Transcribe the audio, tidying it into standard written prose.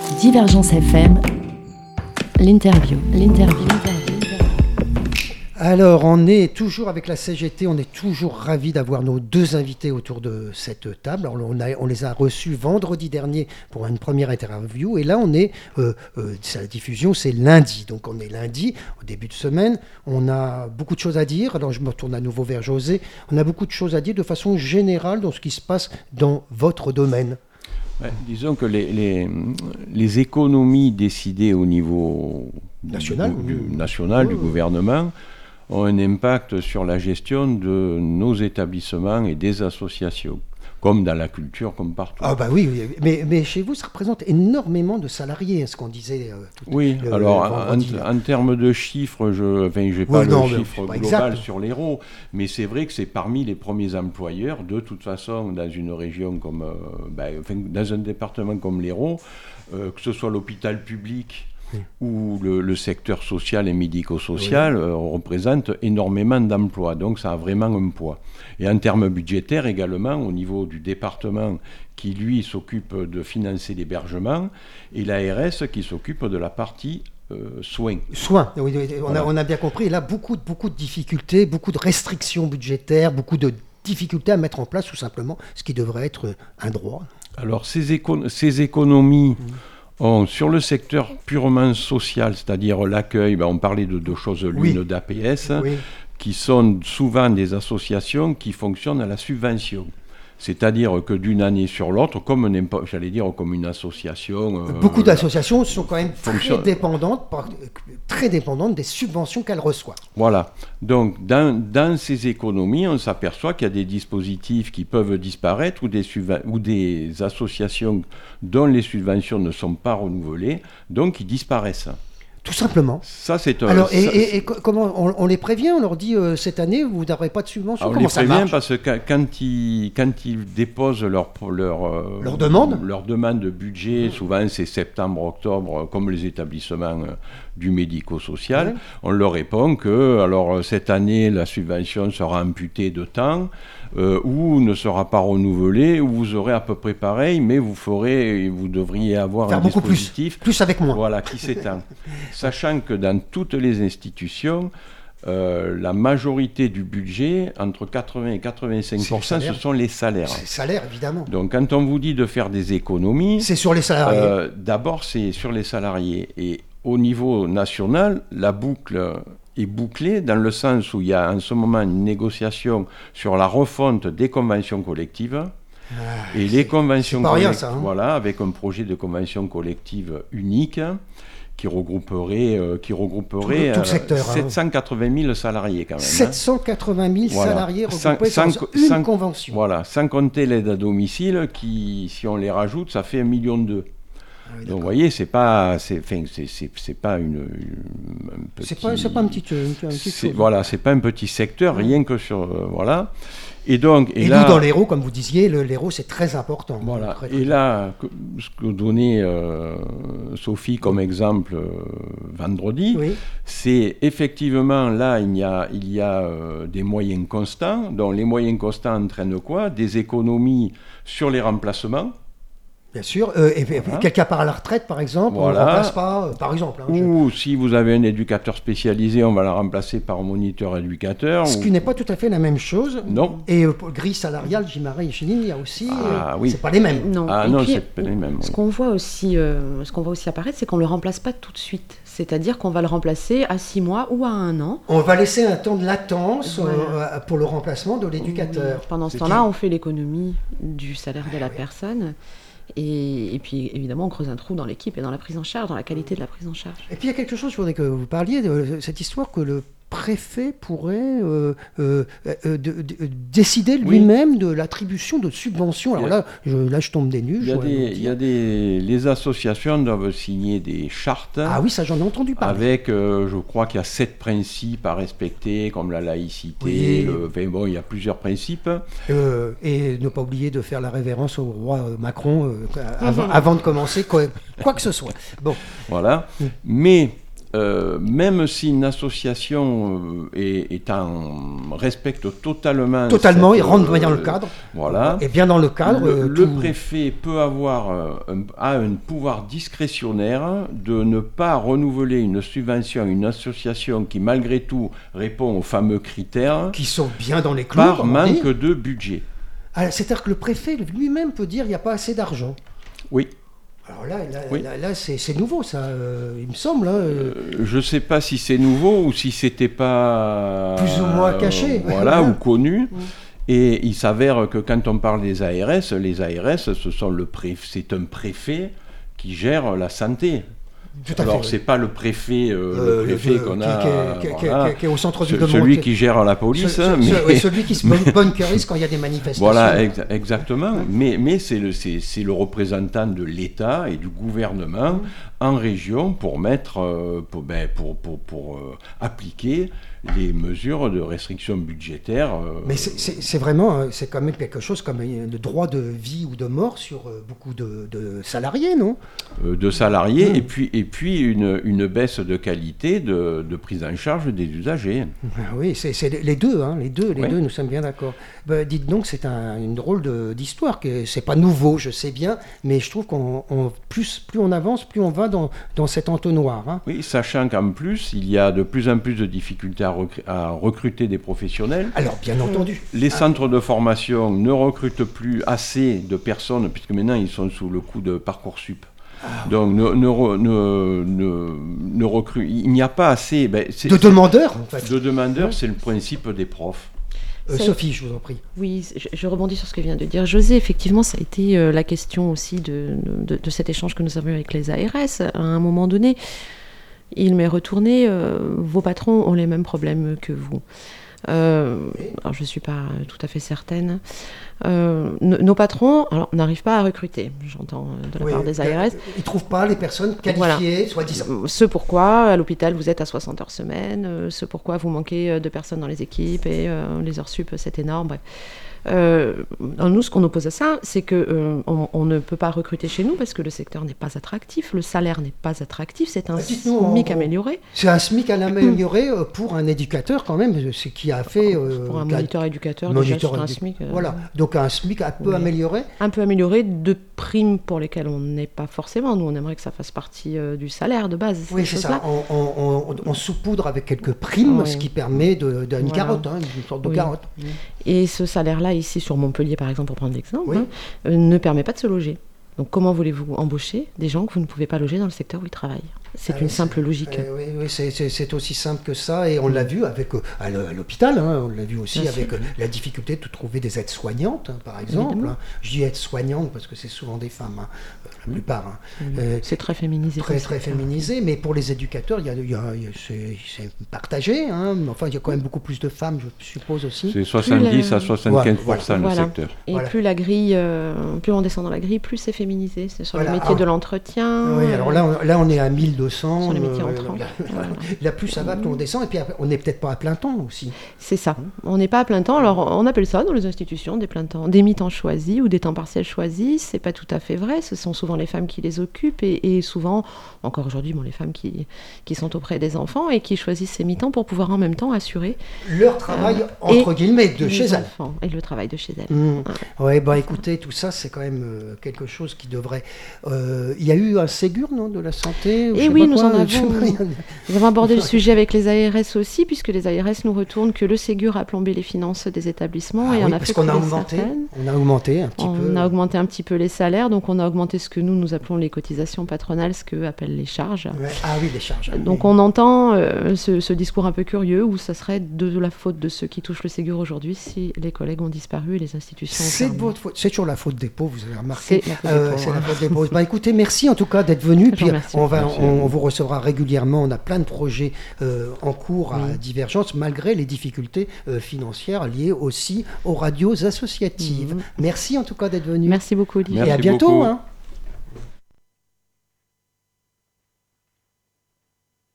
Divergence FM, l'interview. Alors, on est toujours avec la CGT, on est toujours ravis d'avoir nos deux invités autour de cette table. Alors, on les a reçus vendredi dernier pour une première interview, et là, on est, la diffusion, c'est lundi. Donc, on est lundi, au début de semaine. On a beaucoup de choses à dire. Alors, je me retourne à nouveau vers José. On a beaucoup de choses à dire de façon générale dans ce qui se passe dans votre domaine. Ouais, disons que les économies décidées au niveau national du gouvernement ont un impact sur la gestion de nos établissements et des associations, comme dans la culture, comme partout. Ah bah oui, mais chez vous, ça représente énormément de salariés, ce qu'on disait. Oui, alors en termes de chiffres, je n'ai pas le chiffre global sur l'Hérault, mais c'est vrai que c'est parmi les premiers employeurs. De toute façon, dans une région comme, dans un département comme l'Hérault, que ce soit l'hôpital public où le secteur social et médico-social représente énormément d'emplois. Donc ça a vraiment un poids. Et en termes budgétaires également, au niveau du département qui, lui, s'occupe de financer l'hébergement, et l'ARS qui s'occupe de la partie soins. Oui, on a bien compris. Et là, beaucoup de difficultés, beaucoup de restrictions budgétaires, beaucoup de difficultés à mettre en place, tout simplement, ce qui devrait être un droit. Alors ces économies... sur le secteur purement social, c'est-à-dire l'accueil, on parlait de deux choses l'une d'APS, qui sont souvent des associations qui fonctionnent à la subvention. C'est-à-dire que d'une année sur l'autre, comme une association... Beaucoup d'associations sont quand même très dépendantes des subventions qu'elles reçoivent. Voilà. Donc, dans ces économies, on s'aperçoit qu'il y a des dispositifs qui peuvent disparaître ou des associations dont les subventions ne sont pas renouvelées, donc qui disparaissent. Tout simplement. Ça, c'est Alors, et comment on les prévient? On leur dit cette année, vous n'aurez pas de subvention. Comment ça marche? On les prévient parce que quand ils déposent leur demande de budget, souvent c'est septembre, octobre, comme les établissements du médico-social, on leur répond que alors cette année la subvention sera amputée de temps ou ne sera pas renouvelée, ou vous aurez à peu près pareil, mais vous devriez avoir un dispositif plus avec moi. Voilà, qui s'étend. Sachant que dans toutes les institutions, la majorité du budget, entre 80 et 85%, ce sont les salaires. C'est les salaires, évidemment. Donc quand on vous dit de faire des économies... C'est sur les salariés. D'abord, c'est sur les salariés. Et au niveau national, la boucle est bouclée dans le sens où il y a en ce moment une négociation sur la refonte des conventions collectives. Et les conventions collectives, avec un projet de convention collective unique qui regrouperait tout le secteur, 780 000 salariés quand même. 780 000 salariés regroupés dans une convention. Voilà, sans compter l'aide à domicile qui, si on les rajoute, ça fait 1,2 million. Donc vous voyez, c'est pas une petite... C'est pas un petit chose. Voilà, c'est pas un petit secteur, rien que sur voilà. Et là, nous, dans l'Hérault, comme vous disiez, l'Hérault, c'est très important. Voilà. Très, et là, ce que donnait Sophie comme exemple vendredi, c'est effectivement, là, il y a des moyens constants. Donc, les moyens constants entraînent quoi? Des économies sur les remplacements. Bien sûr, quelqu'un part à la retraite, par exemple, on ne le remplace pas, par exemple. Ou si vous avez un éducateur spécialisé, on va le remplacer par un moniteur éducateur. Ce qui n'est pas tout à fait la même chose. Non. Et grille salariale, J-Marie et Chéline, il y a aussi... c'est pas les mêmes. Non, c'est pas les mêmes. Ce qu'on voit aussi apparaître, c'est qu'on ne le remplace pas tout de suite. C'est-à-dire qu'on va le remplacer à 6 mois ou à 1 an. On va laisser un temps de latence pour le remplacement de l'éducateur. Pendant ce temps-là, on fait l'économie du salaire de la personne. Et puis, évidemment, on creuse un trou dans l'équipe et dans la prise en charge, dans la qualité de la prise en charge. Et puis, il y a quelque chose, je voudrais que vous parliez de cette histoire que le préfet pourrait décider lui-même de l'attribution de subventions. Alors là, je tombe des nues. Les associations doivent signer des chartes. Ah oui, ça j'en ai entendu parler. Avec, je crois qu'il y a 7 principes à respecter, comme la laïcité. Il y a plusieurs principes. Et ne pas oublier de faire la révérence au roi Macron avant de commencer quoi que ce soit. Bon. Voilà. Mais même si une association respecte totalement... Totalement, il rentre bien dans le cadre. Voilà. Et bien dans le cadre... Le préfet peut avoir un pouvoir discrétionnaire de ne pas renouveler une subvention à une association qui, malgré tout, répond aux fameux critères... Qui sont bien dans les clous. Par manque de budget. Alors, c'est-à-dire que le préfet lui-même peut dire qu'il n'y a pas assez d'argent. Oui. Alors là, c'est nouveau, ça, il me semble. Je ne sais pas si c'est nouveau ou si c'était pas... Plus ou moins caché. Voilà, ou connu. Et il s'avère que quand on parle des ARS, les ARS, c'est un préfet qui gère la santé. Alors, c'est pas le préfet qu'on a... Qui est au centre du demande. Celui qui gère la police. Celui qui se bunkerise quand il y a des manifestations. Voilà, exactement. Mais c'est le représentant de l'État et du gouvernement en région pour appliquer les mesures de restriction budgétaire. Mais c'est vraiment, c'est quand même quelque chose comme le droit de vie ou de mort sur beaucoup de salariés, non ? De salariés, et puis une baisse de qualité de prise en charge des usagers. Oui, c'est les deux, nous sommes bien d'accord. Dites donc, c'est une drôle d'histoire, que c'est pas nouveau, je sais bien, mais je trouve plus on avance, plus on va dans cet entonnoir. Hein. Oui, sachant qu'en plus, il y a de plus en plus de difficultés à recruter des professionnels. Alors, bien entendu. Les centres de formation ne recrutent plus assez de personnes, puisque maintenant ils sont sous le coup de Parcoursup. Donc, il n'y a pas assez... de demandeurs, en fait. De demandeurs, c'est le principe des profs. Sophie, je vous en prie. Oui, je rebondis sur ce que vient de dire José. Effectivement, ça a été la question aussi de cet échange que nous avons eu avec les ARS. À un moment donné, il m'est retourné, vos patrons ont les mêmes problèmes que vous. Alors je ne suis pas tout à fait certaine. Nos patrons n'arrivent pas à recruter, j'entends de la part des ARS. Ils ne trouvent pas les personnes qualifiées, soi-disant. Ce pourquoi, à l'hôpital, vous êtes à 60 heures semaine, ce pourquoi vous manquez de personnes dans les équipes, et les heures sup, c'est énorme, bref. Nous, ce qu'on oppose à ça, c'est qu'on ne peut pas recruter chez nous parce que le secteur n'est pas attractif, le salaire n'est pas attractif, c'est un SMIC amélioré. C'est un SMIC amélioré pour un éducateur quand même, ce qui a fait... pour un moniteur éducateur, déjà sur un SMIC. Voilà, donc un SMIC un peu amélioré. Un peu amélioré, de primes pour lesquelles on n'est pas forcément. Nous, on aimerait que ça fasse partie du salaire de base. Oui, c'est ça. On saupoudre avec quelques primes, ce qui permet d'une carotte, une sorte de carotte. Et ce salaire-là, ici sur Montpellier par exemple, pour prendre l'exemple, ne permet pas de se loger. Donc comment voulez-vous embaucher des gens que vous ne pouvez pas loger dans le secteur où ils travaillent ? C'est une simple logique. Oui, c'est aussi simple que ça, et on l'a vu avec à l'hôpital, on l'a vu aussi avec la difficulté de trouver des aides-soignantes, par exemple. Je dis aides-soignantes parce que c'est souvent des femmes, la plupart. C'est très féminisé. Très féminisé, mais pour les éducateurs, c'est partagé. Enfin, il y a quand même beaucoup plus de femmes, je suppose aussi. C'est 70 à 75% le secteur. Et plus la grille, plus on descend dans la grille, plus c'est féminisé. C'est sur le métier de l'entretien. Oui, alors là, on est à 1200. Sur les métiers entrants. Là, plus ça va, plus on descend. Et puis on n'est peut-être pas à plein temps aussi. C'est ça. On n'est pas à plein temps. Alors, on appelle ça dans les institutions des plein temps, des mi-temps choisis ou des temps partiels choisis. C'est pas tout à fait vrai. Ce sont souvent les femmes qui les occupent et souvent, encore aujourd'hui, les femmes qui sont auprès des enfants et qui choisissent ces mi-temps pour pouvoir en même temps assurer leur travail, entre guillemets, de chez elles. Et le travail de chez elles. Oui, écoutez, tout ça, c'est quand même quelque chose qui devrait... Il y a eu un Ségur, non, de la santé oui, nous avons abordé le sujet avec les ARS aussi, puisque les ARS nous retournent que le Ségur a plombé les finances des établissements et on a fait qu'on a augmenté. On a augmenté un petit peu. On a augmenté un petit peu les salaires, donc on a augmenté ce que nous appelons les cotisations patronales, ce qu'eux appellent les charges. Ah oui, les charges. Donc on entend ce discours un peu curieux où ça serait de la faute de ceux qui touchent le Ségur aujourd'hui si les collègues ont disparu et les institutions ont fermé. C'est votre faute. C'est toujours la faute des pauvres, vous avez remarqué. C'est la faute des pauvres. Écoutez, merci en tout cas d'être venu. Puis on vous recevra régulièrement. On a plein de projets en cours à Divergence, malgré les difficultés financières liées aussi aux radios associatives. Merci en tout cas d'être venu. Merci beaucoup, Olivier. Et à bientôt.